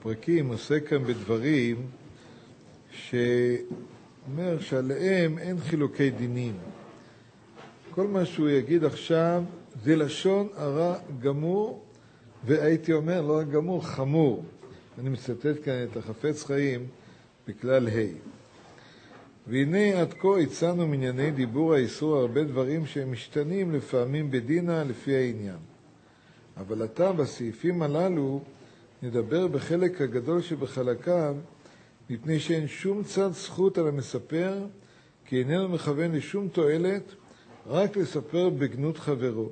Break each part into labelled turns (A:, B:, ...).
A: הפרקים עוסק כאן בדברים שאומר שעליהם אין חילוקי דינים. כל מה שהוא יגיד עכשיו זה לשון הרע גמור, והייתי אומר לא רק גמור, חמור. אני מצטט כאן את החפץ חיים בכלל ה'. והנה עד כה הצענו מענייני דיבור האיסור הרבה דברים שהם משתנים לפעמים בדינה לפי העניין. אבל עתה בסעיפים הללו נדבר בחלק הגדול שבחלקיו, מפני שאין שום צד זכות על המספר, כי איננו מכוון לשום תועלת, רק לספר בגנות חברו.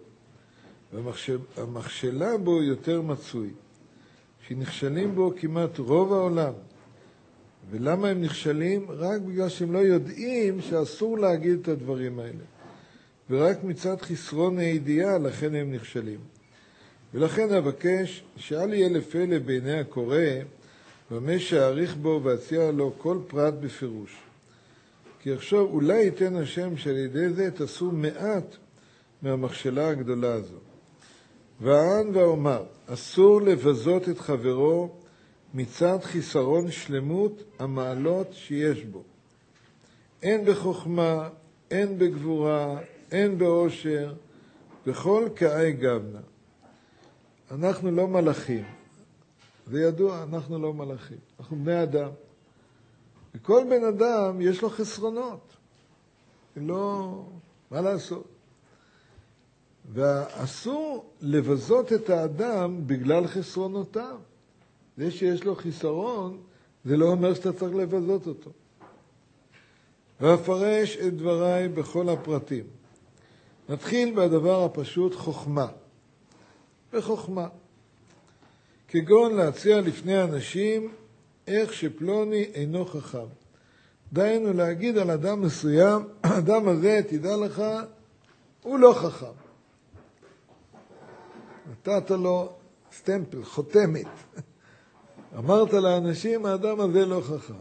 A: והמכשלה בו יותר מצוי, שנכשלים בו כמעט רוב העולם. ולמה הם נכשלים? רק בגלל שהם לא יודעים שאסור להגיד את הדברים האלה. ורק מצד חסרון הידיעה, לכן הם נכשלים. ולכן אבקש שאל יהיה לפלא בעיני הקורא, ומה שעריך בו ואציע לו כל פרט בפירוש. כי עכשיו אולי ייתן השם שעל ידי זה תעשו מעט מהמכשלה הגדולה הזו. ואען ואומר, אסור לבזות את חברו מצד חיסרון שלמות המעלות שיש בו. אין בחוכמה, אין בגבורה, אין באושר, בכל קאי גבנה. אנחנו לא מלאכים. זה ידוע, אנחנו לא מלאכים. אנחנו בני אדם. וכל בן אדם יש לו חסרונות. לא, מה לעשות? ואסור לבזות את האדם בגלל חסרונותיו. זה שיש לו חיסרון, זה לא אומר שאתה צריך לבזות אותו. ואפרש את דבריי בכל הפרטים. נתחיל בדבר הפשוט, חוכמה. בחוכמה. כגון להציע לפני אנשים איך שפלוני אינו חכם. דיינו להגיד על אדם מסוים, האדם הזה, תדע לך, הוא לא חכם. נתת לו סטמפל, חותמת. אמרת לאנשים, האדם הזה לא חכם.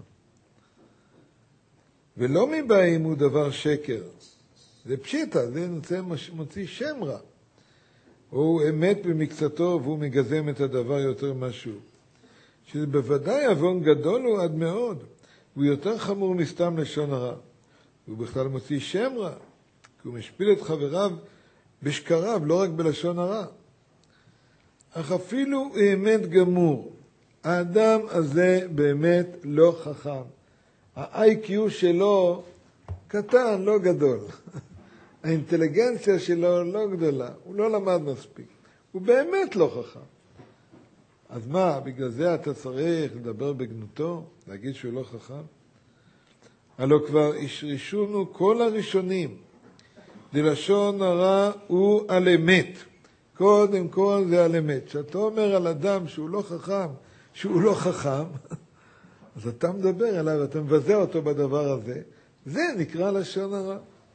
A: ולא מבאים הוא דבר שקר. זה פשיטה, זה מוציא שם רע. הוא אמת במקצתו והוא מגזם את הדבר יותר משהו. שזה בוודאי עוון גדול הוא עד מאוד. הוא יותר חמור מסתם לשון הרע. הוא בכלל מוציא שם רע. כי הוא משפיל את חבריו בשקריו, לא רק בלשון הרע. אך אפילו הוא אמת גמור. האדם הזה באמת לא חכם. ה-IQ שלו קטן, לא גדול. האינטליגנציה שלו לא גדולה. הוא לא למד מספיק. הוא באמת לא חכם. אז מה, בגלל זה אתה צריך לדבר בגנותו? להגיד שהוא לא חכם? הלא כבר השרישונו כל הראשונים. דלשון הרע הוא על אמת. קודם כל זה על אמת. כשאתה אומר על אדם שהוא לא חכם, שהוא לא חכם, אז אתה מדבר עליו, אתה מבזה אותו בדבר הזה. זה נקרא לשון הרע.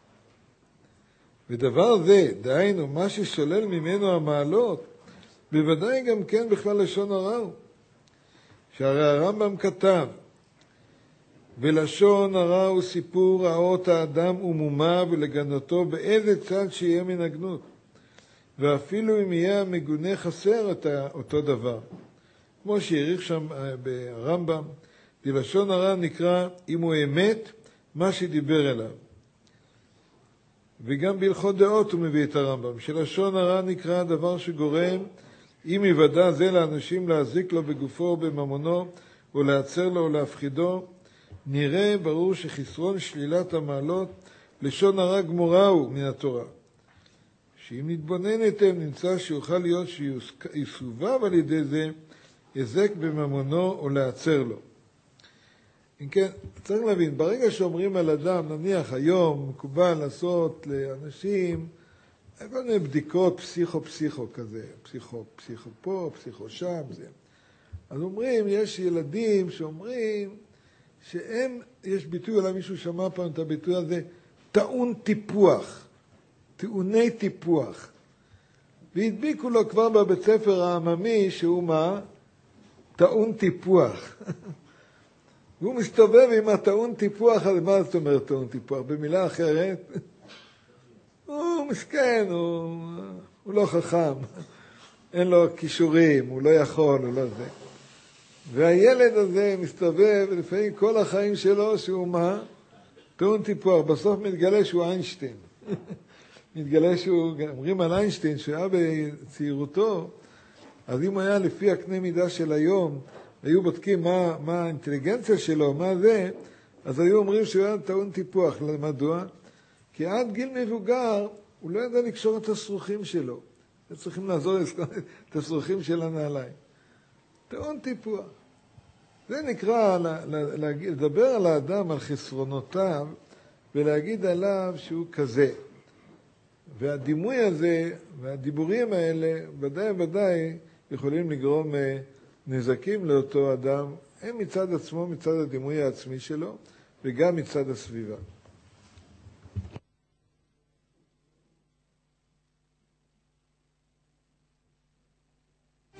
A: ודבר זה, דהיינו, מה ששולל ממנו המעלות, בוודאי גם כן בכלל לשון הרע הוא. שהרי הרמב"ם כתב, ולשון הרע הוא סיפור רעות האדם ומומה ולגנותו באיזה צד שיהיה מן הגנות. ואפילו אם יהיה המגונה חסר אותו דבר. כמו שהעריך שם ברמב"ם, לשון הרע נקרא, אם הוא אמת, מה שדיבר אליו. וגם בהלכות דעות הוא מביא את הרמב"ם, שלשון הרע נקרא דבר שגורם, אם יוודע זה לאנשים להזיק לו בגופו או בממונו, או להצר לו או להפחידו, נראה ברור שחסרון שלילת המעלות, לשון הרע גמורה הוא מן התורה. שאם נתבונן היטב נמצא שיוכל להיות שיסובב על ידי זה, יזק בממונו או להצר לו. אם כן, צריך להבין, ברגע שאומרים על אדם, נניח היום מקובל לעשות לאנשים כל מיני בדיקות פסיכו כזה, פסיכו פה, פסיכו שם, זה. אז אומרים, יש ילדים שאומרים שהם, יש ביטוי, אולי מישהו שמע פעם את הביטוי הזה, טעון טיפוח, טעוני טיפוח. והדביקו לו כבר בבית ספר העממי שהוא מה? טעון טיפוח. והוא מסתובב עם הטעון טיפוח, אז מה זאת אומרת טעון טיפוח? במילה אחרת, הוא מסכן, הוא לא חכם, אין לו כישורים, הוא לא יכול, הוא לא זה. והילד הזה מסתובב לפעמים כל החיים שלו שהוא מה? טעון טיפוח. בסוף מתגלה שהוא איינשטיין. מתגלה שהוא, אומרים על איינשטיין, שהוא היה בצעירותו, אז אם הוא היה לפי הקנה מידה של היום, היו בודקים מה האינטליגנציה שלו, מה זה, אז היו אומרים שהוא היה טעון טיפוח. מדוע? כי עד גיל מבוגר הוא לא ידע לקשור את הסרוכים שלו. צריכים לעזור את הסרוכים של הנעליים. טעון טיפוח. זה נקרא לדבר על האדם, על חסרונותיו, ולהגיד עליו שהוא כזה. והדימוי הזה והדיבורים האלה ודאי יכולים לגרום נזקים לאותו אדם, הם מצד עצמו, מצד הדימוי העצמי שלו, וגם מצד הסביבה.